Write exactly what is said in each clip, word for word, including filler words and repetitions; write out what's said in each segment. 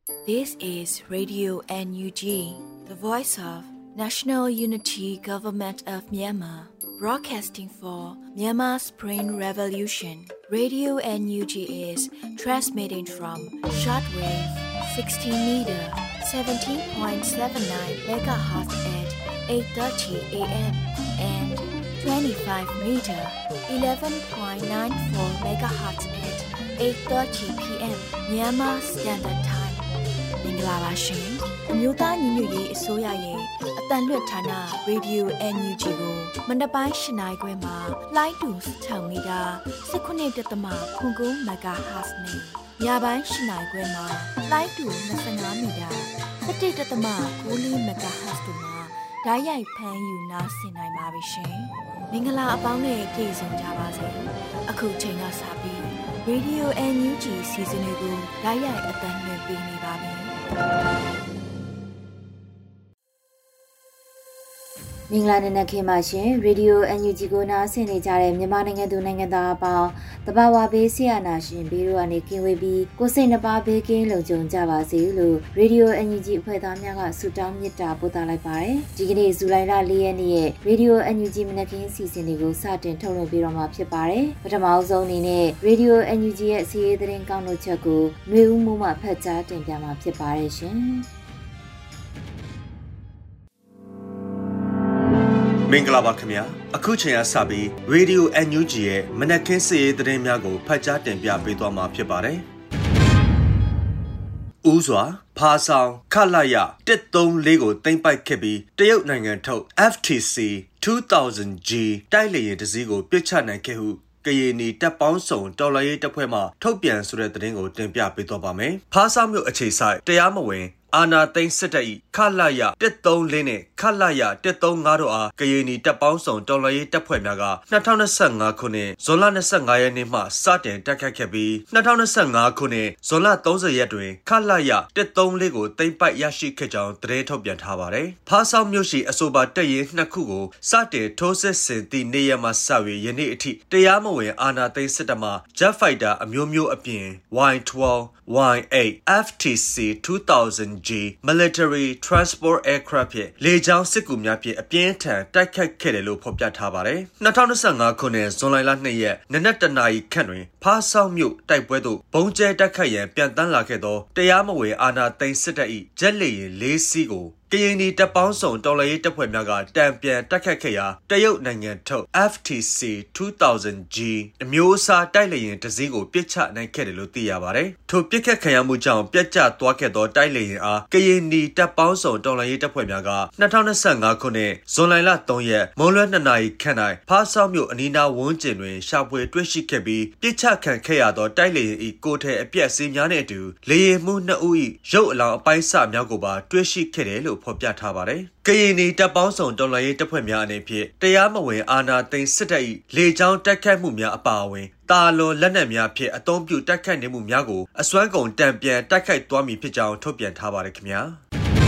This is Radio N U G, the voice of National Unity Government of Myanmar, broadcasting for Myanmar Spring Revolution. Radio N U G is transmitting from shortwave sixteen meter, seventeen point seven nine megahertz at eight thirty a m and twenty-five meter, eleven point nine four megahertz at eight thirty p m Myanmar Standard Time. မင်္ဂလာပါရှင်အမျိုးသားညီညွတ်ရေးအစိုးရရဲ့အတန်လွတ်ဌာန Radio N U G ကိုမနက်ပိုင်း၈နာရီခွဲမှာလိုင်းတူ၆မီတာ၁၉.၉ MHz နဲ့ညပိုင်း၈နာရီခွဲမှာလိုင်းတူ၂၅မီတာ၁၁.၉၄ MHz တို့မှာဓာတ်ရိုက်ဖမ်းယူနားဆင်နိုင်ပါပြီရှင်မင်္ဂလာအပေါင်းနဲ့ပြည့်စုံကြပါစေအခုချိန်ကစပြီး Radio N U G စီစဉ်တွေကိုဓာတ်ရိုက်အတန်လွှင့်ပေးနေပါပြီမင်္ဂလာနံနက်ခင်းပါရှင်ရေဒီယို N U G ကိုနားဆင်နေကြတဲ့မြန်မာနိုင်ငံသူနိုင်ငံသားအပေါင်းတဘာဝဘေးဆရာနာရှင်ဘေးတို့ကနေကင်းဝေးပြီးကိုယ်စိတ်နှပါဘေးကင်းလုံခြုံကြပါစေလို့ရေဒီယို N U G အဖွဲ့သားများကဆုတောင်းမေတ္တာပို့သလိုက်ပါတယ်ဒီကနေ့ဇူလိုင်လ၄ရက်နေ့ရဲ့ရေဒီယို N U G မနက်ခင်းစီစဉ်တွေကိုစတင်ထုတ်လွှင့်ပေးတော့မှာဖြစ်ပါတယ်ပထမအဆုံးအနေနဲ့ရေဒီယို N U G ရဲ့စီးရေးသတင်းကောင်းတို့ချက်ကိုຫນွေဦးမှုမှဖတ်ကြားတင်ပြမှာဖြစ်ပါတယ်ရှင်မင်္ဂလာပါခင်ဗျာအခုချိန်ကစပြီး Radio N U G ရဲ့မနက်ခင်းစီးရေးသတင်းများကိုဖတ်ကြားတင်ပြပေးသွားမှာဖြစ်ပါတယ်။ဦးစွာဖာဆောင်ခလာရတစ်၃၄ကိုတင်ပိုက်ခဲ့ပြီးတရုတ်နိုင်ငံထုတ် F T C two thousand G တိုက်လေယာဉ်တစ်စီးကိုပစ်ချနိုင်ခဲ့ဟုကရင်နီတပ်ပေါင်းစုံတော်လှန်ရေးတပ်ဖွဲ့မှထုတ်ပြန်ဆိုတဲ့သတင်းကိုတင်ပြပေးသွားပါမယ်။ဖာဆောင်မြို့အခြေဆိုင်တရားမဝင်အာနာသိန်းစစ်တပ်၏ခလာရတစ်၃၄နဲ့ခလာရတစ်၃၅တို့အားကရင်နီတပ်ပေါင်းစုံတော်လှန်ရေးတပ်ဖွဲ့များက၂၀၂၅ခုနှစ်ဇွန်လ၂၅ရက်နေ့မှစတင်တိုက်ခိုက်ခဲ့ပြီး၂၀၂၅ခုနှစ်ဇွန်လ၃၀ရက်တွင်ခလာရတစ်၃၄ကိုသိမ်းပိုက်ရရှိခဲ့ကြောင်းသတင်းထုတ်ပြန်ထားပါတယ်။ဖားဆောင်မြို့ရှိအဆိုပါတပ်ရင်းနှစ်ခုကိုစတင်ထိုးစစ်ဆင်သည့်နေ့ရက်မှစ၍ယနေ့အထိတရားမဝင်အာနာသိန်းစစ်တပ်မှ Jet Fighter အမျိုးမျိုးအပြင် Y twelve Y eight F T C two thousand G Military Transport Aircraft ဖြင့်လေကြောင်းစစ်ကူများဖြင့်အပြင်းထန်တိုက်ခိုက်ခဲ့တယ်လို့ဖော်ပြထားပါတယ်။၂၀၂၅ခုနှစ်ဇွန်လ၂ရက်နနက်တနာရီခန့်တွင်ဖားဆောင်မြို့တိုက်ပွဲသို့ဘုံကျဲတိုက်ခိုက်ရန်ပြန်တန်းလာခဲ့သောတရားမဝင်အာဏာသိမ်းစစ်တပ်၏ဂျက်လေယာဉ်၄စီးကိုကရင်နီတပ်ပေါင်းစုံတော်လှန်ရေးတပ်ဖွဲ့များကတံပြန်တိုက်ခတ်ခဲ့ရာတရုတ်နိုင်ငံထုတ် F T C two thousand G အမျိုးအစားတိုက်လေယာဉ်တစ်စီးကိုပစ်ချနိုင်ခဲ့တယ်လို့သိရပါတယ်။ထိုပစ်ခတ်ခံရမှုကြောင့်ပြတ်ကျသွားခဲ့သောတိုက်လေယာဉ်အားကရင်နီတပ်ပေါင်းစုံတော်လှန်ရေးတပ်ဖွဲ့များက၂၀၂၅ခုနှစ်ဇွန်လ၃ရက်မွန်းလွဲ၂နာရီခန့်၌ဖားဆောက်မြို့အနီးနားဝန်းကျင်တွင်ရှာဖွေတွေ့ရှိခဲ့ပြီးပစ်ချခံခဲ့ရသောတိုက်လေယာဉ်၏ကိုယ်ထည်အပြက်စီးများနှင့်အတူလေယာဉ်မှုနှစ်ဦး၏ရုပ်အလောင်းအပိုင်းစများကိုပါတွေ့ရှိခဲ့တယ်လို့ဖော်ပြထားပါတယ်။ကရင်နီတပ်ပေါင်းစုံတော်လှန်ရေးတပ်ဖွဲ့များအနေဖြင့်တရားမဝင်အာဏာသိမ်းစစ်တပ်၏လေကြောင်းတိုက်ခိုက်မှုများအပါအဝင်တာလွန်လက်နက်များဖြင့်အသုံးပြုတိုက်ခိုက်နေမှုများကိုအစွမ်းကုန်တံပြန်တိုက်ခိုက်သွားမည်ဖြစ်ကြောင်းထုတ်ပြန်ထားပါတယ်ခင်ဗျာ။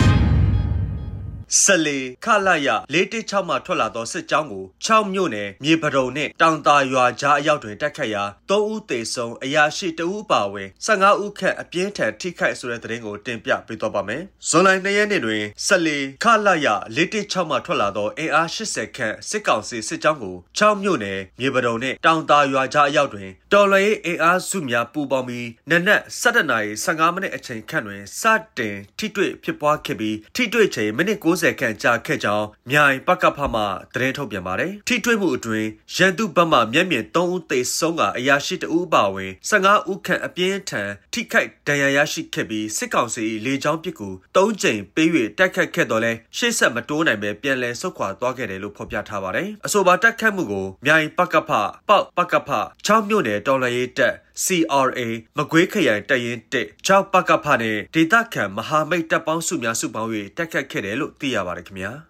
ဆလေခလာရ၄၁၆မှထွက်လာသောစစ်ကြောင်းကို၆မြို့နယ်မြေပရုံနှင့်တောင်တာရွာကြားအရောက်တွင်တိုက်ခတ်ရာ၃ဦးသေဆုံးအရာရှိတဦးပါဝင်၁၅ဦးခန့်အပြင်းထန်ထိခိုက်ဆိုတဲ့သတင်းကိုတင်ပြပေးသွားပါမယ်။ဇွန်လ၂ရက်နေ့တွင်ဆလေခလာရ၄၁၆မှထွက်လာသောအင်အား၈၀ခန့်စစ်ကောင်စီစစ်ကြောင်းကို၆မြို့နယ်မြေပရုံနှင့်တောင်တာရွာကြားအရောက်တွင်တော်လှန်ရေးအင်အားစုများပူးပေါင်းပြီးနနက်၁၇နာရီ၁၅မိနစ်အချိန်ခန့်တွင်စတင်ထိတွေ့ဖြစ်ပွားခဲ့ပြီးထိတွေ့ချိန်မိနစ်၉၀ခန့်ကြာခဲ့ကြောင်းမြိုင်ပကဖမှသတင်းထုတ်ပြန်ပါတယ်။ထိတွေ့မှုအတွင်းရန်သူဘက်မှမျက်မြင်၃ဦးသေဆုံးကအရာရှိတဦးပါဝင်၁၅ဦးခန့်အပြင်းထန်ထိခိုက်ဒဏ်ရာရရှိခဲ့ပြီးစစ်ကောင်စီလေကြောင်းပစ်ကူ၃ကြိမ်ပေး၍တိုက်ခတ်ခဲ့တော့လဲရှေ့ဆက်မတိုးနိုင်ပဲပြန်လည်ဆုတ်ခွာသွားခဲ့တယ်လို့ဖော်ပြထားပါတယ်။အဆိုပါတိုက်ခတ်မှုကိုမြိုင်ပကဖပေါက်ပကဖ၆မြို့နယ်တော်လှန်ရေးတပ် C R A မကွေးခရိုင်တပ်ရင်းတစ်၆ပကဖနဲ့ဒေသခံမဟာမိတ်တပ်ပေါင်းစုများစုပေါင်း၍တိုက်ခတ်ခဲ့တယ်လို့သိရပါတယ်ခင်ဗျာ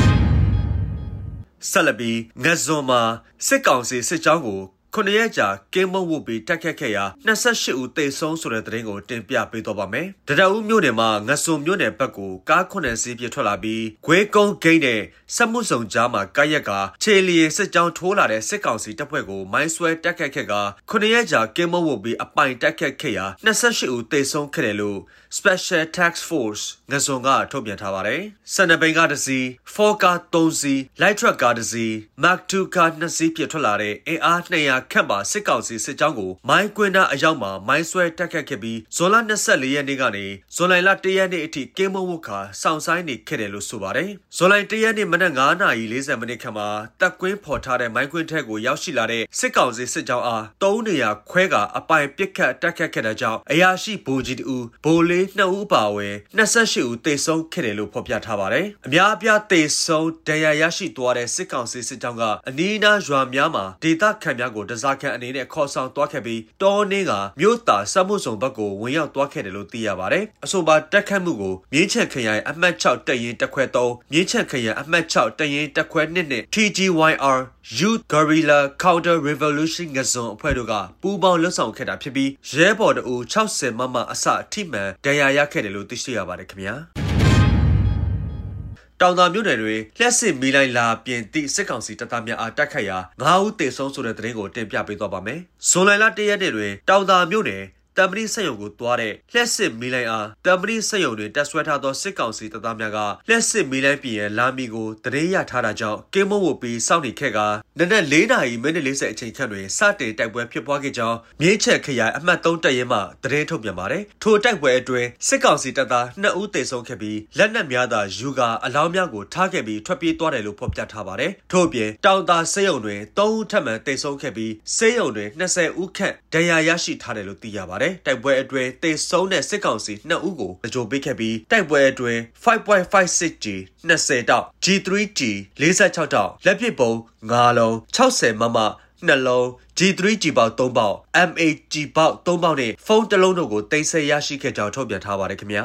ဆက်လက်ပြီးငတ်ဇွန်မှာစစ်ကောင်စီစစ်ကြောင်းကိုခုနှစ်ရက်ကြာကင်းမုံဝတ်ပြီးတိုက်ခတ်ခဲ့ရာ၂၈ဦးသေဆုံးဆိုတဲ့သတင်းကိုတင်ပြပေးတော့ပါမယ်။တရဦးမြို့နယ်မှာငတ်စွန်မြို့နယ်ဘက်ကိုကားခုနှစ်စီးပြထွက်လာပြီးဂွေးကုန်းဂိတ်နဲ့စက်မှုစုံကြားမှာကားရက်ကခြေလျင်စစ်ကြောင်းထိုးလာတဲ့စစ်ကောင်စီတပ်ဖွဲ့ကိုမိုင်းဆွဲတိုက်ခတ်ခဲ့ကခုနှစ်ရက်ကြာကင်းမုံဝတ်ပြီးအပိုင်တိုက်ခတ်ခဲ့ရာ၂၈ဦးသေဆုံးခဲ့တယ်လို့ Special Task Force ငဇွန်ကထုတ်ပြန်ထားပါတယ်။စနဘိန်ကားတစ်စီး four ကားသုံးစီး Light Truck ကားတစ်စီး Mark two ကားနှစ်စီးပြထွက်လာတဲ့အင်အားtwo hundredခန့်ပါစစ်ကောင်စီစစ်ကြောင်းကိုမိုင်းကွင်းသားအရောက်မှာမိုင်းဆွဲတက်ခတ်ခဲ့ပြီးဇွန်လtwenty-fourရက်နေ့ကနေဇွန်လoneရက်နေ့အထိကင်းမုံဝတ်ခါစောင့်ဆိုင်နေခဲ့တယ်လို့ဆိုပါတယ်။ဇွန်လoneရက်နေ့မနက်nineနာရီfortyမိနစ်ခန့်မှာတပ်ကွင်းဖော်ထားတဲ့မိုင်းကွင်းထက်ကိုရောက်ရှိလာတဲ့စစ်ကောင်စီစစ်ကြောင်းအားသုံးနေရာခွဲကအပိုင်ပစ်ခတ်တက်ခတ်ခဲ့တဲ့ကြောင့်အရာရှိဗိုလ်ကြီးတူဗိုလ်လေးtwoဦးပါဝင်twenty-eightဦးသေဆုံးခဲ့တယ်လို့ဖော်ပြထားပါတယ်။အများအပြားသေဆုံးဒဏ်ရာရရှိသွားတဲ့စစ်ကောင်စီစစ်ကြောင်းကအနီးအနားရွာများမှာဒေသခံများကိုတစားခံအနေနဲ့ခေါ်ဆောင်သွားခဲ့ပြီးတောနှင်းကမြို့သားစမှုစုံဘက်ကိုဝင်ရောက်သွားခဲ့တယ်လို့သိရပါတယ်။အဆိုပါတက်ခတ်မှုကိုမြင်းချက်ခရိုင်အမှတ်sixတပ်ရင်းတပ်ခွဲthreeမြင်းချက်ခရိုင်အမှတ်sixတပ်ရင်းတပ်ခွဲtwoနဲ့ T G Y R Youth Guerrilla Counter Revolution ငဇွန်အဖွဲ့တို့ကပူးပေါင်းလှုပ်ဆောင်ခဲ့တာဖြစ်ပြီးရဲဘော်တို့sixtyမမအစထိမှန်ဒဏ်ရာရခဲ့တယ်လို့သိရှိရပါတယ်ခင်ဗျာတောင်သာမြို့နယ်တွေလျှက်စစ်မီးလိုင်းလာပြင်သည့်စစ်ကောင်စီတပ်သားများအားတိုက်ခိုက်ရာnineဦးသေဆုံးဆိုတဲ့သတင်းကိုတင်ပြပေးသွားပါမယ်။ဇွန်လoneရက်နေ့တွင်တောင်သာမြို့နယ်တမ္ပတိစက်ရုံကိုသွားတဲ့လျှက်စစ်မီးလိုင်းအားတမ္ပတိစက်ရုံတွင်တက်ဆွဲထားသောစစ်ကောင်စီတပ်သားများကလျှက်စစ်မီးလိုင်းပြင်ရန်လာမီကိုတရေရထားတာကြောင့်ကင်းမုံဝတ်ပြီးစောင့်နေခဲ့ကနနက်fourနာရီမိနစ်fortyအချိန်ခန့်တွင်စတင်တိုက်ပွဲဖြစ်ပွားခဲ့ကြောင်းမြင်းချက်ခရိုင်အမှတ်threeတပ်ရင်းမှသတင်းထုတ်ပြန်ပါတယ်။ထိုတိုက်ပွဲအတွင်းစစ်ကောင်စီတပ်သားtwoဦးသေဆုံးခဲ့ပြီးလက်နက်များသာယူကာအလောင်းများကိုထားခဲ့ပြီးထွက်ပြေးသွားတယ်လို့ဖော်ပြထားပါတယ်။ထို့အပြင်တောင်သာစက်ရုံတွင်threeဦးထပ်မံသေဆုံးခဲ့ပြီးစက်ရုံတွင်twentyဦးခန့်ဒဏ်ရာရရှိထားတယ်လို့သိရပါတယ်။တိုက်ပွဲအတွင်းသေဆုံးတဲ့စစ်ကောင်စီtwoဦးကိုအကြိုပေးခဲ့ပြီးတိုက်ပွဲအတွင်းfive point five six G twentyတောက် G three G forty-sixတောက်လက်ပစ်ဗုံးfiveလုံးsixtyမမtwoလုံး G three G ပေါက်threeပေါက် M A G ပေါက်threeပေါက်နဲ့ဖုန်းတစ်လုံးတို့ကိုတင်ဆက်ရရှိခဲ့ကြောင်းထုတ်ပြန်ထားပါတယ်ခင်ဗျာ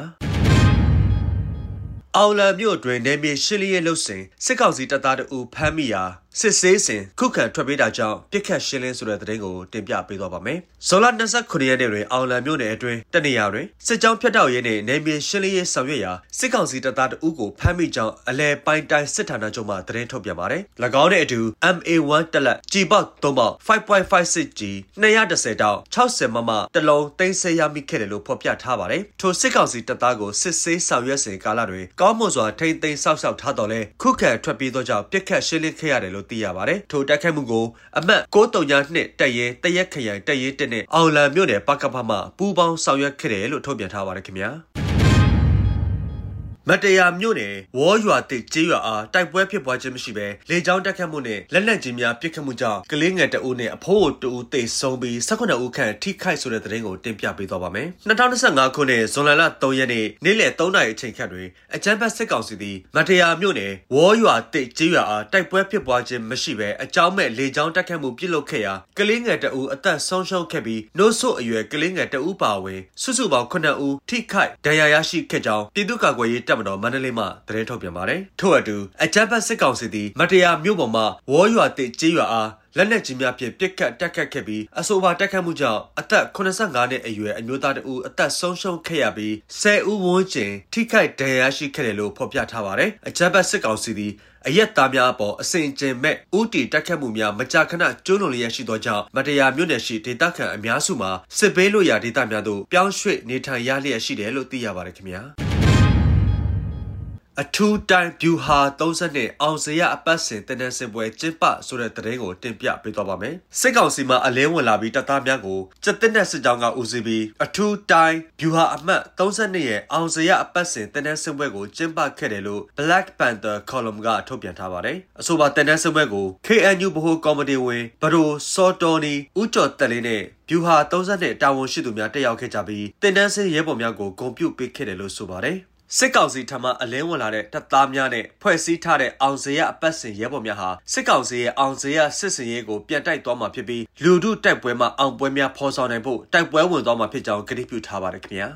အောင်လံမြို့တွင်နေမြေရှင်းလင်းရေးလုပ်စဉ်စစ်ကောင်စီတပ်သားတို့ဖမ်းမိရာစစ်ဆေးစဉ်ခုခံထွက်ပြေးတာကြောင့်ပြစ်ခတ်ရှင်းလင်းဆိုတဲ့သတင်းကိုတင်ပြပေးသွားပါမယ်။ဇွန်လtwenty-nineရက်နေ့တွင်အောင်လံမြို့နယ်အတွင်းတနေရာတွင်စစ်ကြောင်းဖျက်တောက်ရေးနှင့်နေမြေရှင်းလင်းရေးဆောင်ရွက်ရာစစ်ကောင်စီတပ်သားတို့ကိုဖမ်းမိကြောင်းအလဲပိုင်းတိုင်းစစ်ဌာနချုပ်မှသတင်းထုတ်ပြန်ပါတယ်။၎င်းနဲ့အတူ M A one တက်လက်ကြည်ပေါက်threeပေါက်five point five six G two tenတောက်sixtyမမတစ်လုံးသိမ်းဆည်းရမိခဲ့တယ်လို့ဖော်ပြထားပါတယ်။ထိုစစ်ကောင်စီတပ်သားကိုစစ်ဆေးဆောင်ရွက်စဉ်ကာလတွင်ကောင်းမွန်စွာထိန်းသိမ်းစောင့်ရှောက်ထားတော်လဲခုခံထွက်ပြေးသောကြောင့်ပြစ်ခတ်ရှင်းလင်းခဲ့ရတယ်လို့သိရပါတယ်။ထိုတိုက်ခိုက်မှုကိုအမှတ်nine thirty-twoတပ်ရဲတရက်ခရိုင်တပ်ရဲoneနဲ့အောင်လံမြို့နယ်ပကဖမှပူးပေါင်းဆောင်ရွက်ခဲ့တယ်လို့ထုတ်ပြန်ထားပါတယ်ခင်ဗျာမတရားမြို့နယ်ဝေါ်ရွာတိကျေးရွာအားတိုက်ပွဲဖြစ်ပွားခြင်းမရှိဘဲလေကြောင်းတက်ခတ်မှုနဲ့လက်နက်ကြီးများပစ်ခတ်မှုကြောင့်ကလေးငယ်တအုပ်နဲ့အဖိုးတအုပ်သေဆုံးပြီးnineteenဦးခန့်ထိခိုက်ဆိုတဲ့သတင်းကိုတင်ပြပေးသွားပါမယ်။twenty twenty-fiveခုနှစ်ဇွန်လthreeရက်နေ့နေ့လယ်threeနာရီအချိန်ခန့်တွင်အကြမ်းဖက်စစ်ကောင်စီသည်မတရားမြို့နယ်ဝေါ်ရွာတိကျေးရွာအားတိုက်ပွဲဖြစ်ပွားခြင်းမရှိဘဲအကြောင်းမဲ့လေကြောင်းတက်ခတ်မှုပြုလုပ်ခဲ့ရာကလေးငယ်တအုပ်အသက်ဆုံးရှုံးခဲ့ပြီးနို့ဆို့အရွယ်ကလေးငယ်တအုပ်ပါဝင်စုစုပေါင်းnineဦးထိခိုက်ဒဏ်ရာရရှိခဲ့ကြောင်းပြည်သူ့ကာကွယ်ရေးတပ်မတော်မန္တလေးမှသတင်းထုတ်ပြန်ပါတယ်။ထို့အတူအကြမ်းဖက်စစ်ကောင်စီသည်မတရားမြို့ပေါ်မှဝေါ်ရွာတိကျေးရွာအားလက်နက်ကြီးများဖြင့်ပစ်ခတ်တက်ခတ်ခဲ့ပြီးအဆိုပါတက်ခတ်မှုကြောင့်အသက်eighty-fiveနှစ်အရွယ်အမျိုးသားတဦးအသက်ဆုံးရှုံးခဲ့ရပြီးtenဦးဝန်းကျင်ထိခိုက်ဒဏ်ရာရှိခဲ့တယ်လို့ဖော်ပြထားပါတယ်။အကြမ်းဖက်စစ်ကောင်စီသည်အရက်သားများအပေါ်အစဉ်ကျင်မဲ့ဥတီတက်ခတ်မှုများမကြာခဏကျိုးလွန်လျက်ရှိသောကြောင့်မတရားမြို့နယ်ရှိဒေသခံအများစုမှာစစ်ဘေးလွတ်ရာဒေသများသို့ပြောင်းရွှေ့နေထိုင်ရလျက်ရှိတယ်လို့သိရပါတယ်ခင်ဗျာအထူးတိုင်းဗျူဟာthirtyအောင်စရအပတ်စဉ်တနင်္စင်ပွဲကျင်းပဆိုတဲ့သတင်းကိုတင်ပြပေးသွားပါမယ်။စစ်ကောင်စီမှအလင်းဝင်လာပြီးတပ်သားများကိုစစ်တပ်နဲ့စစ်ကြောင်းကဦးစီးပြီးအထူးတိုင်းဗျူဟာအမှတ်thirtyရဲ့အောင်စရအပတ်စဉ်တနင်္စင်ပွဲကိုကျင်းပခဲ့တယ်လို့ Black Panther Column ကထုတ်ပြန်ထားပါတယ်။အဆိုပါတနင်္စင်ပွဲကို K N U ဗဟိုကော်မတီဝင်ဘရိုစောတော်နီဦးကျော်တက်လေးနဲ့ဗျူဟာthirtyတာဝန်ရှိသူများတက်ရောက်ခဲ့ကြပြီးတနင်္စင်ရဲဘော်များကိုဂုဏ်ပြုပေးခဲ့တယ်လို့ဆိုပါတယ်။စစ်ကောင်စီထံမှအလင်းဝင်လာတဲ့တပ်သားများနဲ့ဖွဲ့စည်းထားတဲ့အောင်စရအပတ်စဉ်ရဲဘော်များဟာစစ်ကောင်စီရဲ့အောင်စရစစ်စင်ရေးကိုပြန်တိုက်သွားမှာဖြစ်ပြီးလူထုတိုက်ပွဲမှာအောင်ပွဲများဖော်ဆောင်နိုင်ဖို့တိုက်ပွဲဝင်သွားမှာဖြစ်ကြောင်းကတိပြုထားပါတယ်ခင်ဗျာ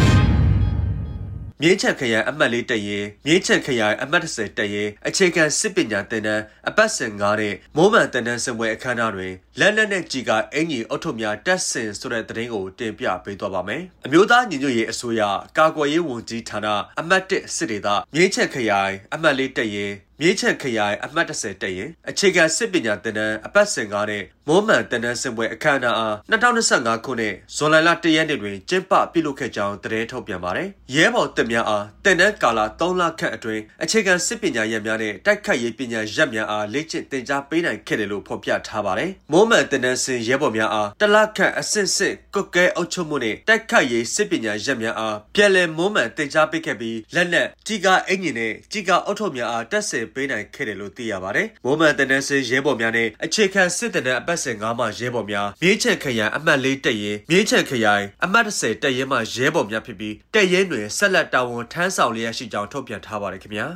မြင်းချက်ခရိုင်အမှတ်fourတပ်ရင်းမြင်းချက်ခရိုင်အမှတ်tenတပ်ရင်းအခြေခံစစ်ပညာသင်တန်းအပတ်စဉ်fiveနဲ့မိုးမှန်သင်တန်းစင်ပွဲအခမ်းအနားတွင်လက်နက်နဲ့ကြီးကအင်ကြီးအုတ်ထုများတက်ဆင်ဆိုတဲ့သတင်းကိုတင်ပြပေးသွားပါမယ်။အမျိုးသားညီညွတ်ရေးအစိုးရကာကွယ်ရေးဝန်ကြီးဌာနအမှတ်oneစစ်ဒေသမြင်းချက်ခရိုင်အမှတ်fourတပ်ရင်းမြေချက်ခရိုင်အမှတ်၁၀တက်ရင်အခြေခံစစ်ပညာသင်တန်းအပတ်စဉ်ကားနဲ့မိုးမှန်သင်တန်းစင်ပွဲအခမ်းအနားအား၂၀၂၅ခုနှစ်ဇွန်လ၁ရက်နေ့တွင်ကျင်းပပြုလုပ်ခဲ့ကြောင်းသတင်းထုတ်ပြန်ပါတယ်။ရဲဘော်တပ်များအားသင်တန်းကာလ၃လခန့်အတွင်းအခြေခံစစ်ပညာရပ်များနဲ့တိုက်ခိုက်ရေးပညာရပ်များအားလေ့ကျင့်သင်ကြားပေးနိုင်ခဲ့တယ်လို့ဖော်ပြထားပါတယ်။မိုးမှန်သင်တန်းစင်ရဲဘော်များအားတလခန့်အဆင့်ဆင့်ကုတ်ကဲအုပ်ချုပ်မှုနဲ့တိုက်ခိုက်ရေးစစ်ပညာရပ်များအားပြည်လည်မိုးမှန်သင်ကြားပေးခဲ့ပြီးလက်နက်ကြီးကားအင်ဂျင်နဲ့ကြီးကားအုပ်ထုပ်များအားတက်ဆင်ပေးနိုင်ခဲ့တယ်လို့သိရပါတယ်။မိုးမှန်သင်တန်းစင်ရဲဘော်များနဲ့အခြေခံစစ်သင်တန်းအပတ်စဉ်၅မှာရဲဘော်များမြေချက်ခရိုင်အမှတ်၄တက်ရင်မြေချက်ခရိုင်အမှတ်၁၀တက်ရင်မှရဲဘော်များဖြစ်ပြီးတက်ရင်တွင်ဆက်လက်တာဝန်ထမ်းဆောင်လျက်ရှိကြောင်းထုတ်ပြန်ထားပါတယ်ခင်ဗျာ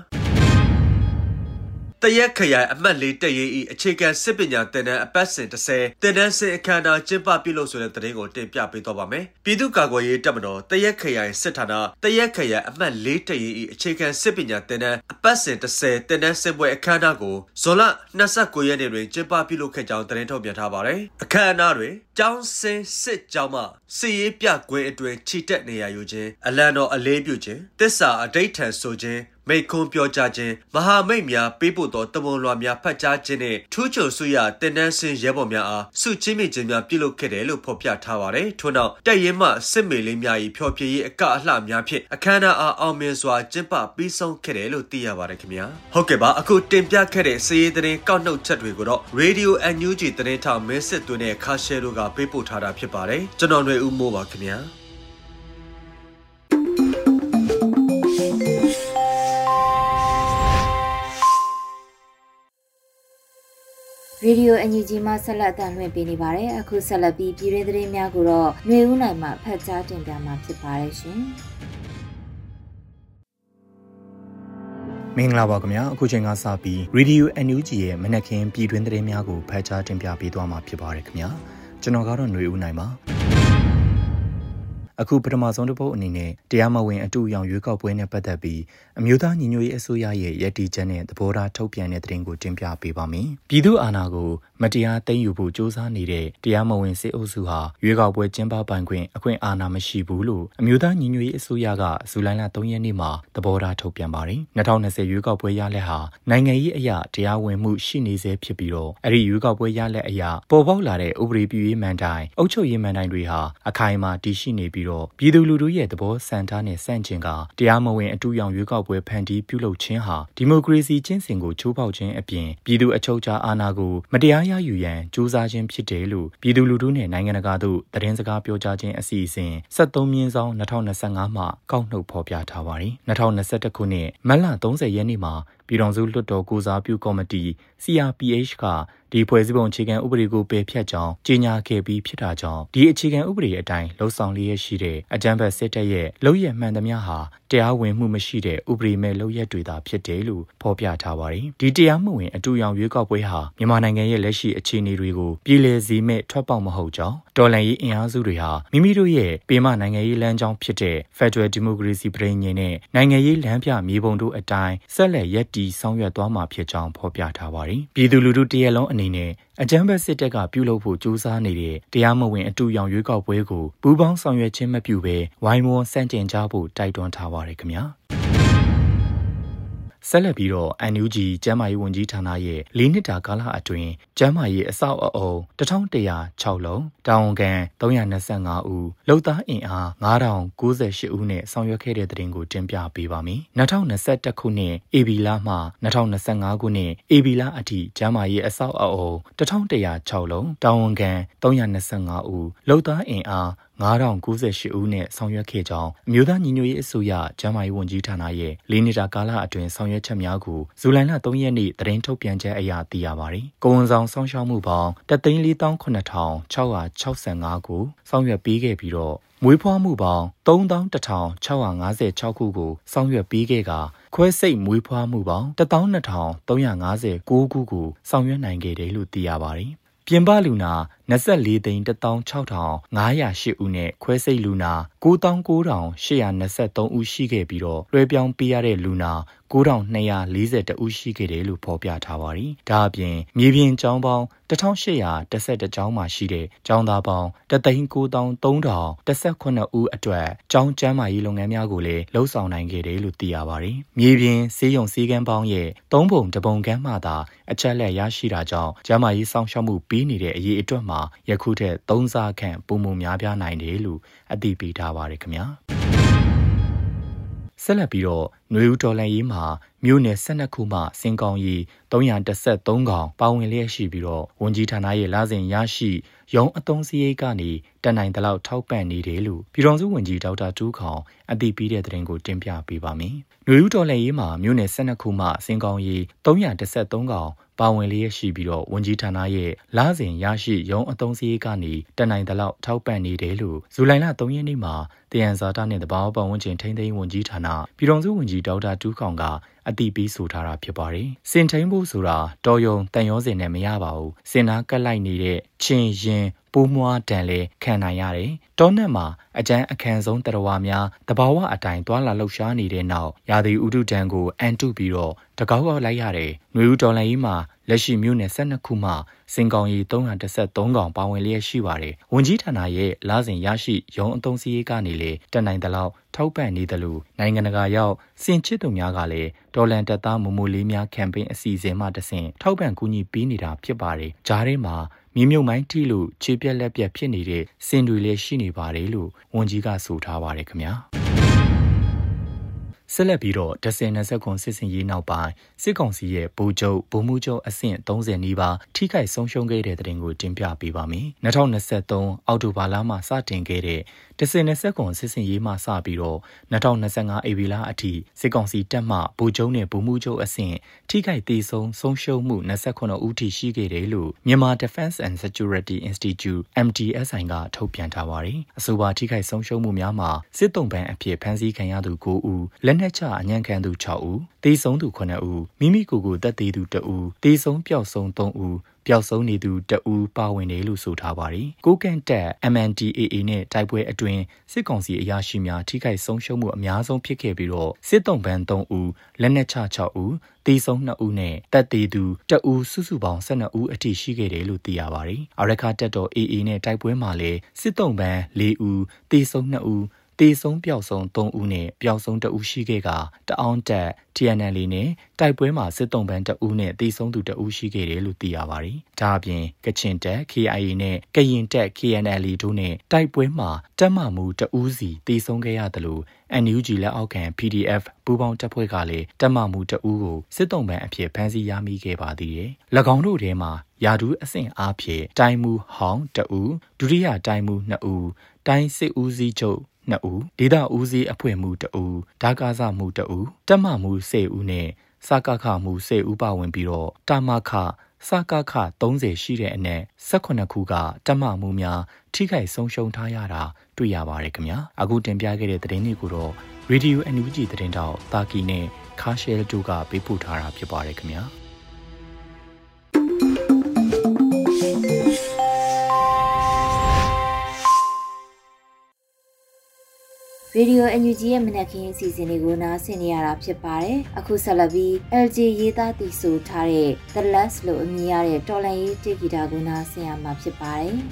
တရက်ခရိုင်အမှတ်၄တက်ရင်ဤအခြေခံစစ်ပညာသင်တန်းအပတ်စဉ်၁၀သင်တန်းစဉ်အခမ်းအနားကျင်းပပြုလုပ်ဆိုတဲ့သတင်းကိုတင်ပြပေးတော့ပါမယ်။ပြည်သူ့ကာကွယ်ရေးတပ်မတော်တရက်ခရိုင်စစ်ဌာနတရက်ခရိုင်အမှတ်၄တက်ရင်ဤအခြေခံစစ်ပညာသင်တန်းအပတ်စဉ်၁၀သင်တန်းစဉ်ပွဲအခမ်းအနားကိုဇွန်လ၂၉ရက်နေ့တွင်ကျင်းပပြုလုပ်ခဲ့ကြောင်းသတင်းထုတ်ပြန်ထားပါတယ်။အခမ်းအနားတွင်ကျောင်းစင်စစ်ကျောင်းမှစစ်ရေးပြကွင်းအတွင်ခြိတက်နေရယူခြင်းအလံတော်အလေးပြုခြင်းတစ္ဆာအဋိဌံဆိုခြင်းမိခွန်းပြောကြားခြင်းမဟာမိတ်များပေးပို့သောတမန်လွှာများဖတ်ကြားခြင်းနဲ့ထူးချွန်ဆုရတင်နန်းစင်ရဲဘော်များအားဆုချီးမြှင့်ခြင်းများပြုလုပ်ခဲ့တယ်လို့ဖော်ပြထားပါတယ်။ထို့နောက်တက်ရင်မှစစ်မေလေးများ၏ဖျော်ဖြေရေးအကအလှများဖြင့်အခမ်းအနားအားအောင်မြင်စွာကျင်းပပြီးဆုံးခဲ့တယ်လို့သိရပါတယ်ခင်ဗျာ။ဟုတ်ကဲ့ပါအခုတင်ပြခဲ့တဲ့စည်ရေးသတင်းကောက်နှုတ်ချက်တွေကိုတော့ Radio အန် ယူ ဂျီ သတင်းထောက်မင်းစစ်သွင်းတဲ့ခါရှယ်တို့ကပေးပို့ထားတာဖြစ်ပါတယ်။ကျွန်တော်ຫນွေဦးမိုးပါခင်ဗျာ။ရေဒီယိုအန်ယူဂျီမှဆက်လက်အသံလွှင့်ပေးနေပါတယ်အခုဆက်လက်ပြီးပြည်တွင်းသတင်းများကိုတော့ຫນွေဦးနိုင်မှဖတ်ကြားတင်ပြမှာဖြစ်ပါတယ်ရှင်မင်္ဂလာပါခင်ဗျာအခုချိန်ကစပြီး Radio အန်ယူဂျီရဲ့မနက်ခင်းပြည်တွင်းသတင်းများကိုဖတ်ကြားတင်ပြပေးသွားမှာဖြစ်ပါတယ်ခင်ဗျာကျွန်တော်ကတော့ຫນွေဦးနိုင်ပါအခုပထမဆုံးတစ်ပုတ်အနေနဲ့တရားမဝင်အတူရောင်ရွေးကောက်ပွဲနဲ့ပတ်သက်ပြီးအမျိုးသားညီညွတ်ရေးအစိုးရရဲ့ရည်တည်ချက်နဲ့သဘောထားထုတ်ပြန်တဲ့သတင်းကိုတင်ပြပေးပါမယ်။ပြည်သူအာဏာကိုမတရားသိမ်းယူဖို့စ조사နေတဲ့တရားမဝင်စစ်အုပ်စုဟာရွေးကောက်ပွဲကျင်းပပိုင်ခွင့်အခွင့်အာဏာမရှိဘူးလို့အမျိုးသားညီညွတ်ရေးအစိုးရကဇူလိုင်လ၃ရက်နေ့မှာသဘောထားထုတ်ပြန်ပါတယ်။၂၀၂၀ရွေးကောက်ပွဲရလဒ်ဟာနိုင်ငံရေးအရာတရားဝင်မှုရှိနေစေဖြစ်ပြီးတော့အဲ့ဒီရွေးကောက်ပွဲရလဒ်အရာပေါ်ပေါက်လာတဲ့ဥပဒေပြုရေးမန်တိုင်အုပ်ချုပ်ရေးမန်တိုင်တွေဟာအခိုင်အမာတည်ရှိနေပြီးတော့ပြည်သူလူထုရဲ့သဘောဆန္ဒနဲ့ဆန့်ကျင်ကတရားမဝင်အတူရောင်ရွေးကောက်ပွဲဖန်တီးပြုလုပ်ခြင်းဟာဒီမိုကရေစီကျင့်စဉ်ကိုချိုးဖောက်ခြင်းအပြင်ပြည်သူအချုပ်အခြာအာဏာကိုမတရားရယူရန်ကြိုးစားခြင်းဖြစ်တယ်လို့ပြည်သူလူထုနဲ့နိုင်ငံတကာတို့သတင်းစကားပြောကြားခြင်းအစီအစဉ်၁၃မြင်းဆောင်၂၀၂၅မှာကောက်နှုတ်ဖော်ပြထားပါတယ်။၂၀၂၁ခုနှစ်မတ်လ၃၀ရက်နေ့မှာပြည်ထောင်စုလွှတ်တော်ကိုစားပြုကော်မတီ စီ အာร์ ပီ အိတ်ချ် ကဒီဖွဲ့စည်းပုံအခြေခံဥပဒေကိုပယ်ဖျက်ကြောင်းကြေညာခဲ့ပြီးဖြစ်တာကြောင့်ဒီအခြေခံဥပဒေအတိုင်းလှုပ်ဆောင်လျက်ရှိတဲ့အကြမ်းဖက်စစ်တပ်ရဲ့လုပ်ရမှန်သမျှဟာတရားဝင်မှုမရှိတဲ့ဥပဒေမဲ့လုပ်ရက်တွေသာဖြစ်တယ်လို့ဖော်ပြထားပါတယ်။ဒီတရားမဝင်အတူရောင်ရွေးကောက်ပွဲဟာမြန်မာနိုင်ငံရဲ့လက်ရှိအခြေအနေတွေကိုပြည်လည်စေမဲ့ထွက်ပေါက်မဟုတ်ကြောင်းတော်လှန်ရေးအင်အားစုတွေဟာမိမိတို့ရဲ့ပြည်မနိုင်ငံရေးလမ်းကြောင်းဖြစ်တဲ့ Federal Democracy ပြည်ညင်နဲ့နိုင်ငံရေးလမ်းပြမြေပုံတို့အတိုင်းဆက်လက်ရပ်တည်ဆောင်ရွက်သွားမှာဖြစ်ကြောင်းဖော်ပြထားပါတယ်။ပြည်သူလူထုတရက်လုံးအနေနဲ့အကြမ်းဖက်စစ်တပ်ကပြုလုပ်ဖို့ကြိုးစားနေတဲ့တရားမဝင်အတူရောင်ရွေးကောက်ပွဲကိုပူးပေါင်းဆောင်ရွက်ခြင်းမပြုဘဲဝိုင်းဝန်းဆန့်ကျင်ကြဖို့တိုက်တွန်းထားပါတယ်ခင်ဗျာဆက်လက်ပြီးတော့ အန် ယူ ဂျီ ကျန်းမာရေးဝန်ကြီးဌာနရဲ့လေးနှစ်တာကာလအတွင်းကျန်းမာရေးအဆောက်အအုံ၁၁၀၆လုံးတာဝန်ခံ၃၂၅ဦးလုပ်သားအင်အား၅ထောင်၉၈ဦးနဲ့ဆောင်ရွက်ခဲ့တဲ့သတင်းကိုတင်ပြပေးပါမယ်။၂၀၂၁ခုနှစ်ဧပြီလမှ၂၀၂၅ခုနှစ်ဧပြီလအထိကျန်းမာရေးအဆောက်အအုံ၁၁၀၆လုံးတာဝန်ခံ၃၂၅ဦးလုပ်သားအင်အား၅ထောင်၉၈ဦးနဲ့ဆောင်ရွက်ခဲ့ကြောင်းအမျိုးသားညီညွတ်ရေးအစိုးရကျန်းမာရေးဝန်ကြီးဌာနရဲ့လေးနှစ်တာကာလအတွင်းဆောင်ရွက်ချက်များကိုဇူလိုင်လ၃ရက်နေ့သတင်းထုတ်ပြန်ချက်အရသိရပါတယ်။ကိုဝန်ဆောင်စောင့်ရှောက်မှုပေါင်းတသိန်းလေးသောင်းခုနှစ်ထောင်ခြောက်ရာခြောက်ဆယ်ငါကိုဆောင်ရွက်ပေးခဲ့ပြီးတော့မွေးဖွားမှုပေါင်းသုံးသောင်းတစ်ထောင်ခြောက်ရာငါးဆယ်ခြောက်ခုကိုဆောင်ရွက်ပေးခဲ့ကခွဲစိတ်မွေးဖွားမှုပေါင်းတစ်သောင်းနှစ်ထောင်သုံးရာငါးဆယ်ကိုခုကိုဆောင်ရွက်နိုင်ခဲ့တယ်လို့သိရပါတယ်။ပြင်ပလူနာ၂၄သိန်းတစ်သောင်းခြောက်ထောင်ငါးရာရှစ်ဦးနဲ့ခွဲစိတ်လူနာ၉သောင်းကိုးထောင်ရှစ်ရာ၂၃ဦးရှိခဲ့ပြီးတော့လွှဲပြောင်းပေးရတဲ့လူနာကိုးထောင်နှစ်ရာလေးဆယ်တဦးရှိခဲ့တယ်လို့ဖော်ပြထားပါတယ်။ဒါအပြင်မြေပြင်ကျောင်းပေါင်းတထောင်ရှစ်ရာတစ်ဆက်တစ်ကျောင်းမှာရှိတဲ့ကျောင်းသားပေါင်းတသိန်းကိုးသောင်းသုံးထောင်တစ်ဆက်ခုနှစ်ဦးအတွက်ကျောင်းကျန်းမာရေးလုပ်ငန်းများကိုလည်းလှုပ်ဆောင်နိုင်ခဲ့တယ်လို့သိရပါတယ်။မြေပြင်ဆေးရုံဆေးကမ်းပေါင်းရဲ့သုံးပုံတစ်ပုံကမ်းမှသာအချက်လက်ရရှိတာကြောင့်ကျန်းမာရေးစောင့်ရှောက်မှုပေးနေတဲ့အရေးအတွက်မှာယခုထက်သုံးဆခန့်ပုံမှန်များပြားနိုင်တယ်လို့အသိပေးထားပါတယ်ခင်ဗျာ။ဆက်လက်ပြီးတော့ຫນွေဦးတော်လှန်ရေးမှာမြို့နယ်၁၂ခုမှစင်ကောင်ရီသုံးရာတစ်ဆယ့်သုံးကောင်ပါဝင်လျက်ရှိပြီးတော့ဝန်ကြီးဌာနရဲ့လစဉ်ရရှိရုံးအသုံးစရိတ်ကနေတန်နိုင်တလောက်ထောက်ပံ့နေတယ်လို့ပြည်ထောင်စုဝန်ကြီးဒေါက်တာတူးခေါင်အသိပေးတဲ့သတင်းကိုတင်ပြပေးပါမယ်။ຫນွေဦးတော်လှန်ရေးမှာမြို့နယ်၁၂ခုမှစင်ကောင်ရီသုံးရာတစ်ဆယ့်သုံးကောင်ပါဝင်လျက်ရှိပြီးတော့ဝန်ကြီးဌာနရဲ့လစဉ်ရရှိရုံးအသုံးစရိတ်ကနေတန်နိုင်တလောက်ထောက်ပံ့နေတယ်လို့ဇူလိုင်လသုံးရက်နေ့မှာတယံဇာတာနဲ့တဘာဝပတ်ဝန်းကျင်ထိန်းသိမ်းဝန်ကြီးဌာနပြည်ထောင်စုဝန်ကြီးဒေါက်တာတူးခေါင်ကအတိပေးဆိုထားတာဖြစ်ပါတယ်။စင်ထိန်ဖို့ဆိုတာတော်ယုံတန်ရောစင်နဲ့မရပါဘူး။စင်နာကတ်လိုက်နေတဲ့ချင်းရင်ပိုးမွားတန်လဲခံနိုင်ရတယ်။တောနက်မှာအကျန်းအခန်းဆုံးတရဝါများတဘာဝအတိုင်းသွာလာလှုပ်ရှားနေတဲ့နောက်ရာသီဥတုတန်ကိုအန်တုပြီးတော့တကောက်ကောက်လိုက်ရတယ်။ຫນွေဦးတော်လှန်ရေးမှာလက်ရှိမြို့နယ်၁၂ခုမှစင်ကောင်ရီသုံးရာတစ်ဆယ့်သုံးကောင်ပါဝင်လျက်ရှိပါတယ်။ဝန်ကြီးဌာနရဲ့လစဉ်ရရှိရုံးအသုံးစရိတ်ကနေလေတန်နိုင်သလောက်ထောက်ပံ့နေတယ်လို့နိုင်ငံတကာရောက်စင်ချစ်သူများကလည်းဒေါ်လန်တက်သားမမိုလေးများကမ်ပိန်းအစီအစဉ်မှတဆင့်ထောက်ပံ့ကူညီပေးနေတာဖြစ်ပါတယ်။ဂျားထဲမှာမြေမြုပ်မိုင်းထိလို့ခြေပြက်လက်ပြက်ဖြစ်နေတဲ့စင်တွေလည်းရှိနေပါတယ်လို့ဝန်ကြီးကဆိုထားပါတယ်ခင်ဗျာ။ဆက်လက်ပြီးတော့ဒဇင်နှစ်ဆက်ကွန်စစ်စင်ရေးနောက်ပိုင်းစစ်ကောင်စီရဲ့ဗိုလ်ချုပ်ဗိုလ်မှူးချုပ်အဆင့်သုံးဆယ်နီးပါးထိခိုက်ဆုံးရှုံးခဲ့တဲ့တဲ့တင်ကိုတင်ပြပေးပါမယ်။၂၀၂၃အောက်တိုဘာလမှစတင်ခဲ့တဲ့ဒဇင်နှစ်ဆက်ကွန်စစ်စင်ရေးမှစပြီးတော့၂၀၂၅ဧပြီလအထိစစ်ကောင်စီတပ်မှဗိုလ်ချုပ်နဲ့ဗိုလ်မှူးချုပ်အဆင့်ထိခိုက်ဒေဆုံးဆုံးရှုံးမှု၂၉ဦးထိရှိခဲ့တယ်လို့မြန်မာ Defense and Security Institute အမ် တီ အက်စ် အိုင် ကထုတ်ပြန်ထားပါတယ်။အဆိုပါထိခိုက်ဆုံးရှုံးမှုများမှာစစ်တုံးပန်းအဖြစ်ဖမ်းဆီးခံရသူ၉ဦးလက်နက်ချအညံ့ခံသူ၆ဦးသေဆုံးသူခုနှစ်ဦးမိမိကိုယ်ကိုသက်သေသူတစ်ဦးသေဆုံးပျောက်ဆုံးသုံးဦးပျောက်ဆုံးနေသူတဦးပါဝင်တယ်လို့ဆိုထားပါတယ်။ကိုကန့်တက် အမ် အန် ဒီ အေ အေ နဲ့တိုက်ပွဲအတွင်းစစ်ကောင်စီအရာရှိများထိခိုက်ဆုံးရှုံးမှုအများဆုံးဖြစ်ခဲ့ပြီးတော့စစ်တုံးပန်းသုံးဦးလက်နက်ချ၆ဦးသေဆုံးနှစ်ဦးနဲ့တပ်သေးသူတဦးစုစုပေါင်း၁၂ဦးအထိရှိခဲ့တယ်လို့သိရပါတယ်။အရခါတက်တော် အေ အေ နဲ့တိုက်ပွဲမှာလည်းစစ်တုံးပန်း၄ဦးသေဆုံးနှစ်ဦးသေဆုံးပျောက်ဆုံးသုံးဦးနဲ့ပျောက်ဆုံးတဦးရှိခဲ့ကတအောင်းတက် တီ အန် အယ်လ် နဲ့တိုက်ပွဲမှာစစ်တုံးပန်းတဦးနဲ့သေဆုံးသူတဦးရှိခဲ့တယ်လို့သိရပါတယ်။ဒါအပြင်ကချင်တက် ကေ အိုင် အေ နဲ့ကရင်တက် ကေ အန် အယ်လ် တို့နဲ့တိုက်ပွဲမှာတပ်မမှုတဦးစီသေဆုံးခဲ့ရတယ်လို့ အန် ယူ ဂျီ လက်အောက်ခံ ပီ ဒီ အက်ဖ် ပူးပေါင်းတပ်ဖွဲ့ကလည်းတပ်မမှုတဦးကိုစစ်တုံးပန်းအဖြစ်ဖမ်းဆီးရမိခဲ့ပါသေးတယ်။၎င်းတို့ထဲမှာယာဒူးအဆင့်အားဖြင့်တိုင်းမှုဟောင်းတဦးဒုတိယတိုင်းမှုနှစ်ဦးတိုင်းစစ်ဦးစီးချုပ်နှစ်ဦးဒေသဦးစီးအဖွဲ့မှုတဦးဒါကာစမှုတဦးတပ်မမှုစေဦးနဲ့စကခမှုစေဦးပါဝင်ပြီးတော့တမခစကခသုံးဆယ်ရှိတဲ့အနက်၁၈ခုကတပ်မမှုများထိခိုက်ဆုံးရှုံးထားရတာတွေ့ရပါတယ်ခင်ဗျာအခုတင်ပြခဲ့တဲ့သတင်းတွေကိုတော့ Radio အန် ယူ ဂျီ သတင်းတောက်တာကီနဲ့ခါရှဲတို့ကပေးပို့ထားတာဖြစ်ပါတယ်ခင်ဗျာရေဒီယို အန် ယူ ဂျီ ရဲ့မနက်ခင်းအစီအစဉ်လေးကိုနားဆင်နေရတာဖြစ်ပါတယ်။အခုဆက်လက်ပြီး အယ်လ် ဂျီ ရေးသားတည်ဆိုထားတဲ့ The Last လို့အမည်ရတဲ့တော်လန်ရေးတေဂီတာကိုနားဆင်ရမှာဖြစ်ပါတယ်။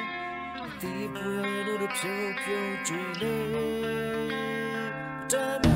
Damn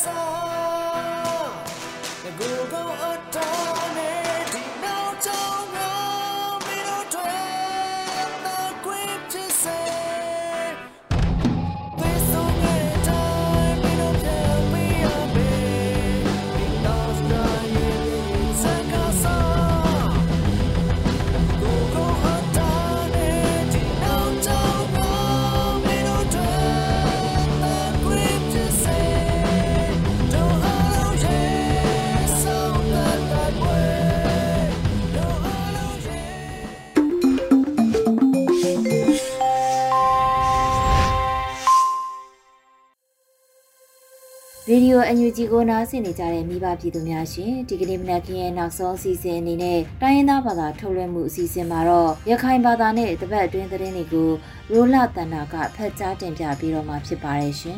ရေဒီယိုအန်ယူဂျီကိုနားဆင်နေကြတဲ့မိဘပြည်သူများရှင်ဒီကနေ့မနက်ခင်းရဲ့နောက်ဆုံးအစီအစဉ်အနေနဲ့တိုင်းရင်းသားဘာသာထုတ်လွှင့်မှုအစီအစဉ်မှာတော့ရခိုင်ဘာသာနဲ့တပတ်အတွင်းသတင်းတွေကိုရိုးလာတန်တာကဖတ်ကြားတင်ပြပေးတော့မှာဖြစ်ပါတယ်ရှင်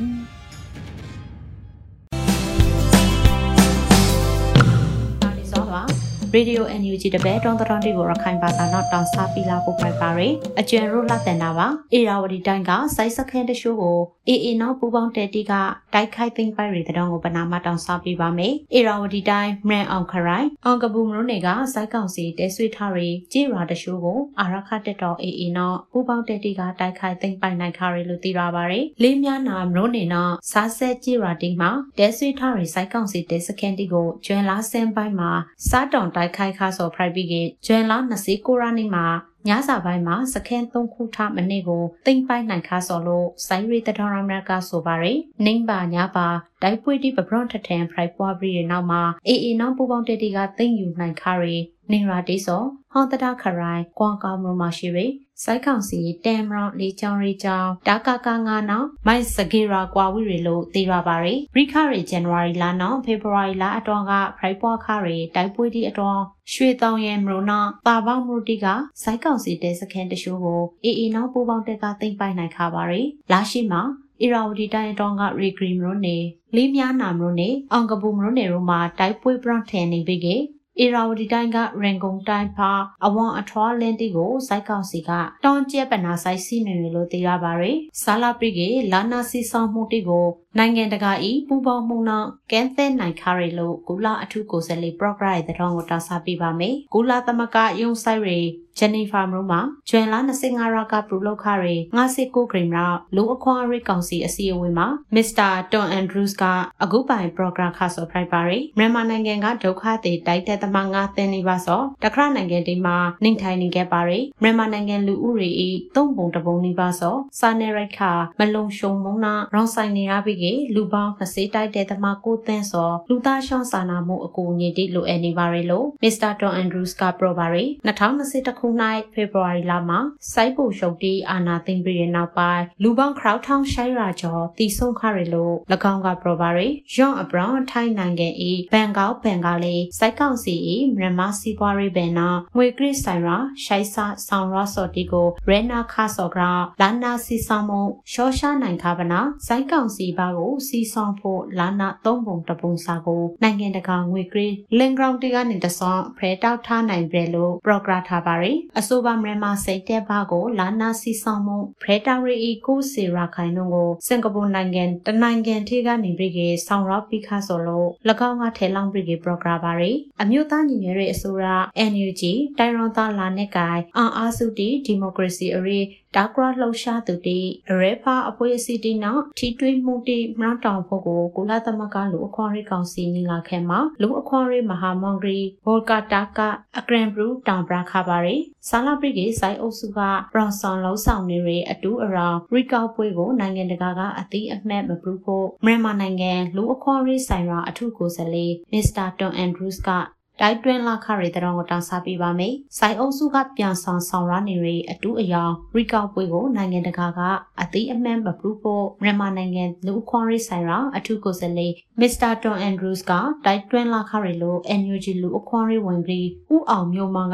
ရေဒီယို အန် ယူ ဂျီ တပည့်တောင်းတောင်းတီကိုရခိုင်ဘာသာနောက်တောင်းစားပြီးလာဖို့ပိုက်ပါရယ်အကျွမ်းရိုးလှတဲ့နာပါအေရာဝတီတိုင်းကစိုက်စခန်းတရှိုးကိုအေအေနောက်ပူပေါင်းတဲတီကတိုက်ခိုက်သိမ်းပိုက်ရတဲ့တောင်းကိုပနာမတောင်းစားပြီးပါမယ်အေရာဝတီတိုင်းမရန်အောင်ခရိုင်အောင်ကပူမလို့နေကစိုက်ကောင်စီတဲဆွေးထားရကြေရာတရှိုးကိုအာရခတက်တော်အေအေနောက်ပူပေါင်းတဲတီကတိုက်ခိုက်သိမ်းပိုက်နိုင်ခရလို့သိရပါရယ်လေးမြနာမလို့နေနောက်စားဆက်ကြေရာတီမှာတဲဆွေးထားရစိုက်ကောင်စီတဲစခန်းတီကိုကျွမ်းလာစင်ပိုင်းမှာစားတောင်တိုက်ခိုက်ခါစော်ဖရိုက်ပြီးကကျွမ်းလာနှစ်စီကိုရာနီမှာညစာပိုင်းမှာစခန်းသုံးခုထမနေ့ကိုတိမ့်ပိုက်နိုင်ခါစော်လို့စိုင်းရီတထောင်ရမကဆိုပါရယ်နှင်းပါညပါတိုက်ပွေတီပပရွန်ထထန်ဖရိုက်ပွားပြီးတဲ့နောက်မှာအေအေနောက်ပူပေါင်းတက်တီကသိမ့်ယူနိုင်ခါရယ်နေရာတေးစောဟောင်းတတာခရိုင်ကွာကောင်းမလို့မရှိရယ်စိုက်ကောင်စီတမ်ရောင်လေးချောင်းရီချောင်းတာကာကာငါနောက်မိုက်စဂေရာကွာဝီရီလို့သိရပါရယ်ရိခရီဇန်နဝါရီလနောက်ဖေဖော်ဝါရီလအတွင်းကဖရိုက်ပွားခါရယ်တိုက်ပွေတီအတွင်းရွှေတောင်ရဲမလို့နောက်တာပေါင်းမလို့တီကစိုက်ကောင်စီတဲစခန်းတရှိုးကိုအေအေနောက်ပူပေါင်းတက်ကသိမ့်ပိုက်နိုင်ခါပါရယ်လာရှိမှာအီရာဝတီတိုင်းအတွင်းကရီဂရီမလို့နေလေးမြားနာမလို့နေအောင်ကပူမလို့နေတို့မှာတိုက်ပွေပရန်ထန်နေပြီးကအေရာဝတီတိုင်းကရန်ကုန်တိုင်းဖာအဝွန်အထွားလင်းတီကိုစိုက်ကောင်စီကတောင်းကျက်ပနာဆိုင်စီနေလို့သိရပါရယ်ဆာလာပရိကေလာနာစီဆောင်မှုတီကိုနိုင်ငံတကာဤပူပေါင်းမှုနောက်ကဲသဲနိုင်ခရလို့ကုလာအထုကိုစလီပရော့ဂရိုက်တဲ့ထောင်းကိုတာစားပြပါမယ်ကုလာသမကယုံဆိုင်ရီဂျန်နီဖာမလို့မှာကျွမ်းလာ၂၅ရာကပရူလောက်ခရငါစစ်ကိုဂရမ်ရာလူအခွာရိကောင်စီအစီအဝေးမှာမစ္စတာတွန်အန်ဒရူးစ်ကအခုပိုင်ပရိုဂရမ်ခါဆိုဖရိုက်ပါရီမြန်မာနိုင်ငံကဒုက္ခသည်တိုက်တဲ့သမငါသင်နေပါစောတခရနိုင်ငံတိမှာနှိမ်ထိုင်နေခဲ့ပါရီမြန်မာနိုင်ငံလူဦးရေဤသုံးပုံတပုံနေပါစောစာနယ်ရိုက်ခါမလုံရှုံမုံနာရောင်းဆိုင်နေရပြီးလူပေါင်းနှစ်စေးတိုက်တဲ့သမကိုသင်းစောလူသားရှောင်းစာနာမှုအကူအညီတိလိုအပ်နေပါရီလို့မစ္စတာတွန်အန်ဒရူးစ်ကပရိုပါရီ၂၀၂၁ခု၌ဖေဖော်ဝါရီလမှာစိုက်ပူရှုပ်တီအာနာသိမ့်ပြီးတဲ့နောက်ပိုင်းလူပေါင်းခရောက်ထောင်းရှိုင်းရာကျော်တီဆုံခရလို့၎င်းကပရိုပါရီယော့အဘရောင်းထိုင်းနိုင်ငံဤဘန်ကောက်ဘန်ကလေးစိုက်ကောင်စီဤမြန်မာစီပွားရေးဘန်နာငွေကရစ်ဆိုင်ရာရှိုင်းစာဆောင်ရစော်တီကိုရဲနာခါစော်ကလာနာစီဆောင်မှုရှောရှာနိုင်ခါပနာစိုက်ကောင်စီဘာကိုစီဆောင်ဖို့လာနာသုံးပုံတပုံစာကိုနိုင်ငံတကာငွေကရစ်လင်ဂရောင်းတီကနေတဆောင်းဖရဲတောက်ထားနိုင်ပြီလို့ပရိုဂရမ်ထားပါရီအဆိုပါမြန်မာစိတ်တဲ့ဘာကိုလာနာစီဆောင်မှုဖရဲတာရီအီကိုစီရာခိုင်နှုန်းကိုစင်ကာပူနိုင်ငံတနိုင်ငံထိကနေပြီးကဆောင်ရပိခါဆိုလို့၎င်းကထဲလောင်းပြီးကပရိုဂရမ်ပါရီအမျိုးသားညီညွတ်ရေးအစိုးရ အန် ယူ ဂျီ တိုင်ရွန်သားလာနဲ့ကိုင်အာအာစုတီဒီမိုကရေစီအရေးဒါကရလှုပ်ရှားသူတီရဲဖာအဖွဲ့အစည်းတီနောက်ထီတွေးမှုတီမနောက်တောင်ဖို့ကိုကုလသမဂ္ဂလူအခွင့်အရေးကောင်စီညီလာခံမှာလူအခွင့်အရေးမဟာမန္တရီဘော်ကာတာကအဂရန်ဘရူတောင်ပရာခါပါရီဆာလာပရိကေစိုင်အုပ်စုကပရောင်ဆောင်လုံးဆောင်နေရအတူအရောင်ရီကောက်ပွဲကိုနိုင်ငံတကာကအသီးအမှတ်မပြုဖို့မြန်မာနိုင်ငံလူအခွင့်အရေးဆိုင်ရာအထူးကိုယ်စားလှယ်မစ္စတာတွန်အန်ဒရူးစ်ကတိုက်တွန်းလာခရတဲ့တောင်ကိုတောင်းစားပေးပါမယ်။စိုင်အုပ်စုကပြန်ဆောင်ဆောင်ရနေရအတူအယောင်ရီကောက်ပွဲကိုနိုင်ငံတကာကအသီးအမှန်မပြုဖို့မြန်မာနိုင်ငံလူခွန်ရေးဆိုင်ရာအထူးကိုယ်စားလှယ်မစ္စတာတွန်အန်ဒရူးစ်ကတိုက်တွန်းလာခရလို့ အန် ယူ ဂျီ လူအခွန်ရေးဝန်ကြီးဦးအောင်မျိုးမက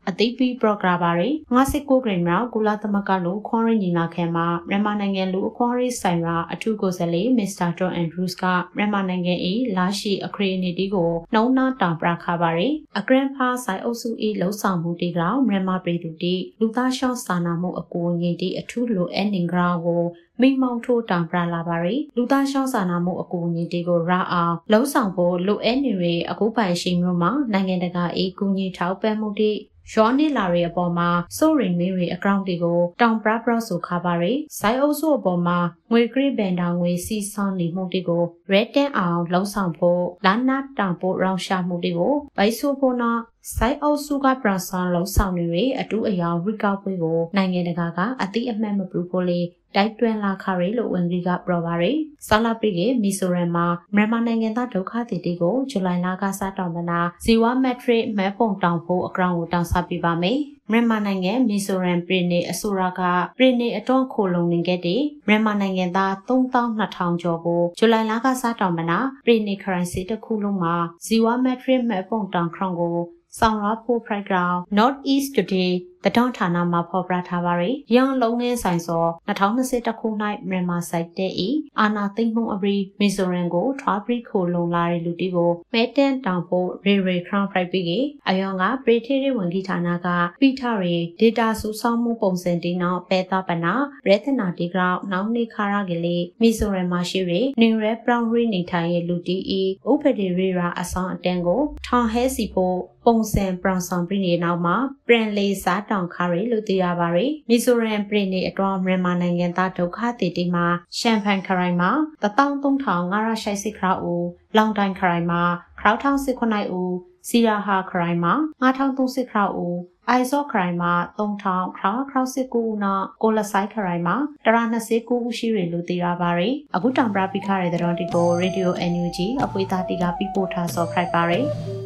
အသိပေးပရိုဂရမ်ပါတွေငါးကိုဂရိမ်မှာကုလသမဂ္ဂလူခွန်ရင်းညီလာခံမှာမြန်မာနိုင်ငံလူအခွန်ရေးဆိုင်ရာအထူးကိုယ်စားလှယ်မစ္စတာတွန်အန်ဒရူးစ်ကမြန်မာနိုင်ငံ၏လာရှိအခရီးနေတီကိုနှုံနာတောင်ပရခပါရီအဂရန်ဖာဆိုင်အုပ်စု၏လှုပ်ဆောင်မှုတီကမြန်မာပြည်သူတီလူသားရှောင်းစာနာမှုအကူအညီတီအထူးလိုအပ်နေကြကိုမိမောင်ထိုးတောင်ပရလာပါရီလူသားရှောင်းစာနာမှုအကူအညီတီကိုရအောင်လှုပ်ဆောင်ဖို့လိုအပ်နေရအခုပိုင်ရှိမျိုးမှာနိုင်ငံတကာ၏ကူညီထောက်ပံ့မှုတီရောနီလာရီအပေါ်မှာစိုးရိမ်မေးရီအကောင့်တွေကိုတောင်ပရပရဆိုခါပါရီဇိုင်းအုပ်စုအပေါ်မှာငွေခရစ်ဘန်တောင်ငွေစီဆောင်နေမှုတွေကို red တန်အောင်လှုံ့ဆော်ဖို့လာနာတောင်ပို့ရောင်းရှာမှုတွေကိုဗိုက်ဆိုဖို့နော်စိုက်အုပ်စုကပရဆန်လှုံ့ဆော်နေရအတူအယောင်ရီကောက်ပွဲကိုနိုင်ငံတကာကအတိအမှတ်မပြုဖို့လေတိုက်တွန်းလာခရီလို့ဝန်ကြီးကပြောပါရယ်ဆာလာပီကမီဆိုရမ်မှာမြန်မာနိုင်ငံသားဒုက္ခသည်တွေကိုဇူလိုင်လကစတောင်းပနာဇီဝမက်ထရစ်မဲပုံတောင်ဖို့အကောင့်ကိုတောင်းဆပေးပါမယ်မြန်မာနိုင်ငံမီဆိုရမ်ပြည်နယ်အစိုးရကပြည်နယ်အတွန်းခိုလုံနေခဲ့တဲ့မြန်မာနိုင်ငံသားသုံးသောင်းနှစ်ထောင်ကျော်ကိုဇူလိုင်လကစတောင်းပနာပြည်နယ်ခရိုင်စီတစ်ခုလုံးမှာဇီဝမက်ထရစ်မဲပုံတောင်ခရောင်ကိုဆောင်ရဖို့ Playground North East Today တတော်ဌာနမှာဖော်ပြထားပါရယ်ရန်လုံးငင်းဆိုင်စော၂၀၂၁ခု၌မြန်မာဆိုင်တဲ့ဤအာနာသိမ့်မှုအပရီမီဇိုရန်ကိုထွားပရီခိုလုံလာတဲ့လူတီကိုမဲတန်တောင်ဖို့ရေရေခရောင်းဖရိုက်ပြီးကအယောင်ကပရီထေရီဝန်ကြီးဌာနကပိထရီဒေတာစုဆောင်းမှုပုံစံတီနောက်ပဲသပနာရဲသနာတီကောင်နောက်နေခါရကလေးမီဇိုရန်မှာရှိရနေရဲပရောင်ရီနေထိုင်ရဲ့လူတီဤဥပဒေရီရာအဆောင်အတန်းကိုထောင်ဟဲစီဖို့ပုံစံပရောင်ဆောင်ပြည်နေနောက်မှာပြန်လေးစားတောင်ခါရီလို့သိရပါရယ်မီဇိုရမ်ပြည်နေအတွင်းမြန်မာနိုင်ငံသားဒုက္ခသည်တွေမှာရှမ်ဖန်ခရိုင်မှာတသောင်းသုံးထောင်ငါးရာရှိစစ်ခရာဦးလောင်တိုင်ခရိုင်မှာခရောက်ထောင်စစ်ခုနှစ်ဦးစီရာဟာခရိုင်မှာငါးထောင်သုံးစစ်ခရာဦးအိုင်ဇော့ခရိုင်မှာသုံးထောင်ခရောက်ခရောက်စစ်ကူဦးနောက်ကိုလဆိုင်ခရိုင်မှာတရာနှစ်စစ်ကူဦးရှိရလို့သိရပါရယ်အခုတောင်ပရပိခရတဲ့တော်တီကို Radio အန် ယူ ဂျီ အပွေသားတီကပြပို့ထားစောဖိုက်ပါရယ်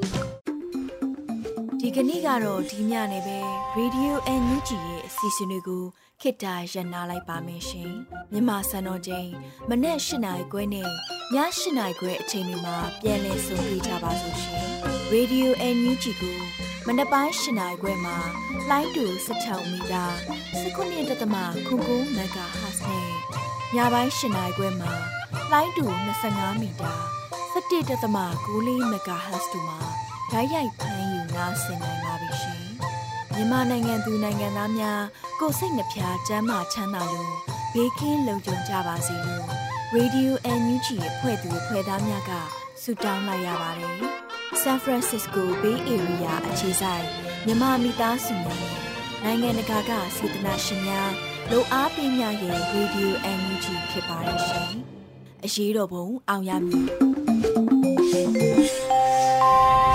ဒီကနေ့ကတော့ဒီညနေပဲ Radio အန် ယူ ဂျီ ရဲ့အစီအစဉ်လေးကိုခေတ္တရနာလိုက်ပါမယ်ရှင်မြန်မာစံတော်ချိန်မနေ့၈နာရီခွဲနဲ့ည၈နာရီခွဲအချိန်တွေမှာပြောင်းလဲဆိုပြကြပါလို့ရှင် Radio အန် ယူ ဂျီ ကိုမနေ့ပိုင်း၈နာရီခွဲမှာလိုင်းတူ၁၆မီတာ၁၉ဒသမ ခုကိုမဂါဟတ်နဲ့ညပိုင်း၈နာရီခွဲမှာလိုင်းတူ၂၅မီတာ၁၁ဒသမ ၉၄မဂါဟတ်တို့မှာဓာတ်ရိုက်ဖမ်းယူနားဆင်နိုင်ပါပြီရှင်မြန်မာနိုင်ငံသူနိုင်ငံသားများကိုယ်စိတ်နှပြချမ်းမာချမ်းသာလို့ဘေးကင်းလုံခြုံကြပါစေလို့ Radio အန် ယူ ဂျီ ရဲ့ဖွဲ့သူဖွဲ့သားများကဆုတောင်းလိုက်ရပါတယ် San Francisco Bay Area အခြေစိုက်မြန်မာမိသားစုများနဲ့နိုင်ငံတကာကစေတနာရှင်များလိုအားပေးများရဲ့ Radio အန် ယူ ဂျီ ဖြစ်ပါတယ်ရှင်အရေးတော်ပုံအောင်ရမည်